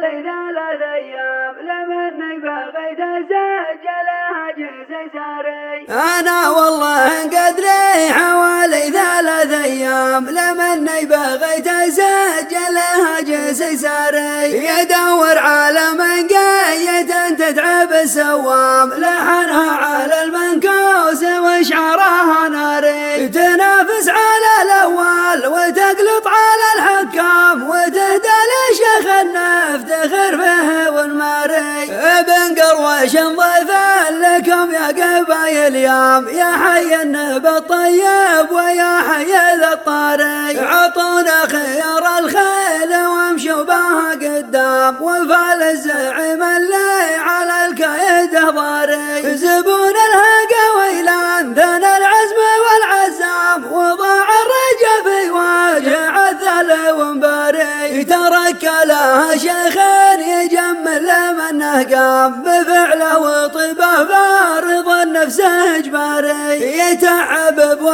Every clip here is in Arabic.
حوالي 3 أيام لمني بغيت أسجلها جزء ساري. أنا والله انقد لي حوالي 3 أيام لمني بغيت أسجلها جزء ساري. يدور على من قيد تتعب السوام لحنها على المنكوس وشعرها ناري. تنافس على الأول وتقلط على الحكام وتهدى لشيخ نفتخر به والماري. ابن قروش ضيفا لكم يا قبايل يام يا حي النبى الطيب ويا حي ذا الطاري. عطونا خير الخيل وامشوا بها قدام وفعل الزعيم اللي على الكيد ضاري. زبون الهقى ويلان ذن العزم والعزام وضاع الرجا في وجه الذل ومباري. ترك لها شيخين يجمل منه قام بفعله وطبه فارض النفس اجباري. يتعب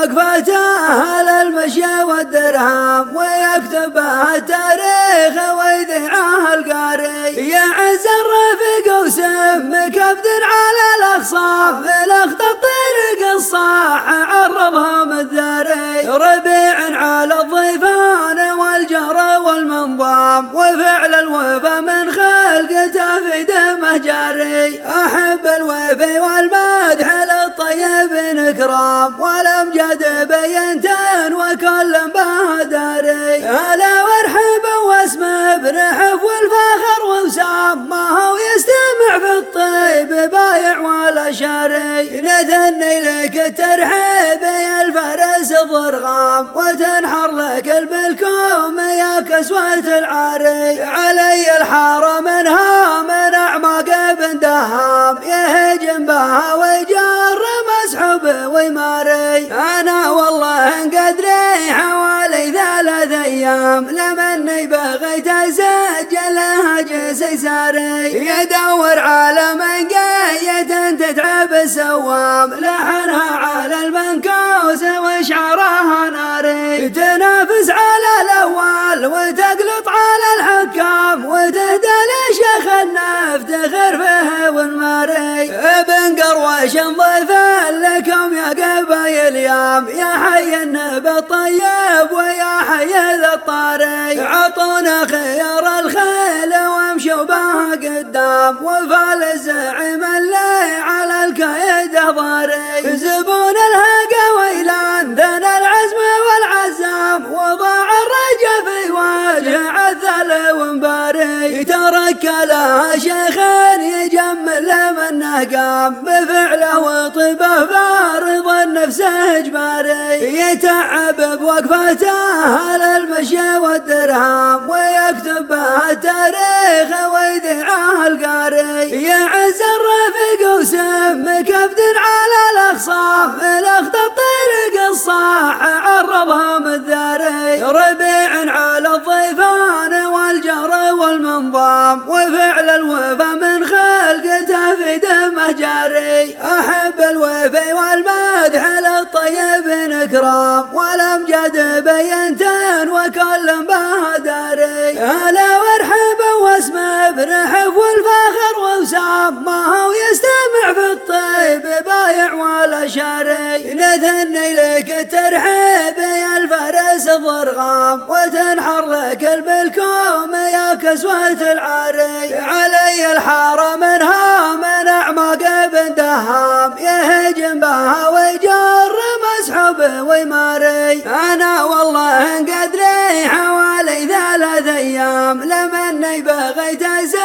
بوقفته للمشي والدرهم ويكتبها التاريخ ويذيعه القاري. يعز الرفيق وسم كبد على الاخصام الاخت الطريق الصاح عرضهم الذاري. ربيع على الضيفان والجهر والمنظام وفعل الوفا من خلقته في دمه جاري. احب الوفي والمدح للطيب نكرام والامجاد بينتن وكل به داري. هلا وارحب واسم ابن حف والفخر ووسام ما هو يستمع في الطيب بايع ولا شاري. نثني لك الترحيب يا الفارس الضرغام وتنحر لك البلكوم يا كسوة العاري. علي الحارة منها من اعماق ابن دهام يهجم بها ويجر مسحوب ويماري. انا والله انقد لي حوالي 3 أيام لمني بغيت اسجلها جزء ساري. يدور على من قيد تتعب السوام لحنها على المنكوس وشعرها ناري. تنافس على الاول وتقلط على الحكام وتهدى لشيخ نفتخر به والماري. ابن قروش ضيفا لكم يا قبايل يام يا حي النبى الطيب ويا حي ذا الطاري. عطونا خير الخيل وامشوا بها قدام وفعل الزعيم اللي على الكيد ضاري. زبون الهقى ويلان ذن العزم والعزام وضاع الرجا في وجه الذل ومباري. ترك لها شيخين يجمل منه قام بفعله وطبه فارض النفس اجباري. يتعب بوقفته للمشي والدرهم ويكتب بها التاريخ ويذيعه القاري. يعز الرفيق وسم كبد على الاخصام الاخت الطريق الصاح عرضهم الذاري. ربيع على الضيفان والجهر والمنظام وفعل الوفا من خلقته في دمه جاري. احب الوفي والمدح للطيب نكرام والامجاد بينتن وكل به داري. هلا وارحب واسم ابن حف والفخر ووسام ما هو يستمع في الطيب بايع ولا شاري. نثني لك الترحيب يا الفارس الضرغام وتنحر لك البلكوم يا كسوة العاري. علي الحارة منها من اعماق ابن دهام يهجم بها ويجر مسحوب ويماري. انا والله انقد لي حوالي 3 أيام لمني بغيت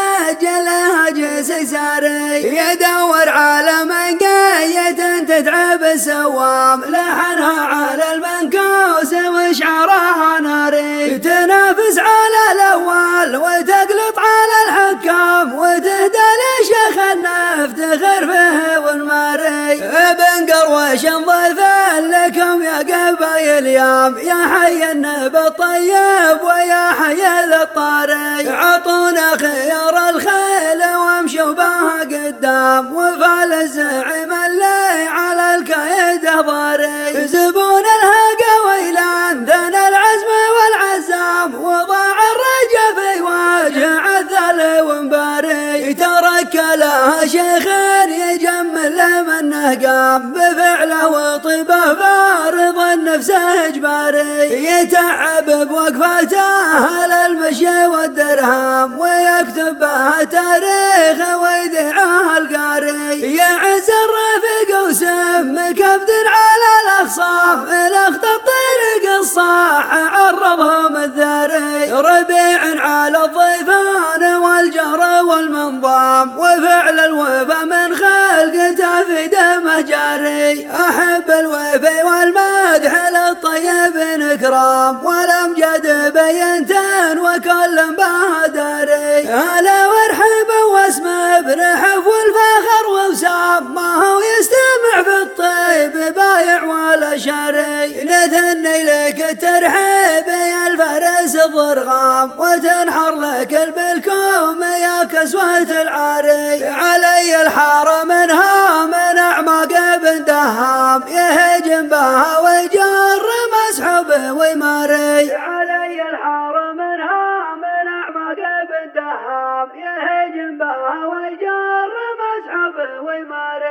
اسجلها جزء ساري. يدور على من قيد تتعب السوام لحنها على المنكوس وشعرها ناري. تنافس على الاول وتقلط على الحكام وتهدى لشيخ نفتخر به والماري. ابن قروش ضيفا لكم يا قبايل يام يا حي النبى الطيب ويا حي ذا الطاري. عطونا خير الخيل وامشوا بها قدام وفعل الزعيم اللي على الكيد ضاري. زبون الهقى ويلان ذن العزم والعزام وضاع الرجا في وجه الذل قام بفعله وطيبه فارض النفس إجباري، يتعب بوقفته للمشي والدرهم ويكتب بها تاريخ ويذيعه القاري، يعز الرفيق وسم كبد على الأخصام الأخت الطريق الصاح عرضهم الذاري، ربيع على الضيفان والجهر والمنظام وفعل الوفا من خلقته في دمه جاري، أحب الوفي والمدح للطيب إكرام والأمجد بينتن وكل به داري، هلا وارحب واسم برحب والفخر ووسام ما هو يستمع في الطيب بايع ولا شاري، نثني لك الترحيب يا الفارس الضرغام وتنحر لك البلكوم يا كسوة العاري، علي الحار منها من أعماق بن دهام يهجم بها ويجر مسحوب ويماري، علي الحار منها من أعماق بن دهام يهجم بها ويجر مسحوب ويماري.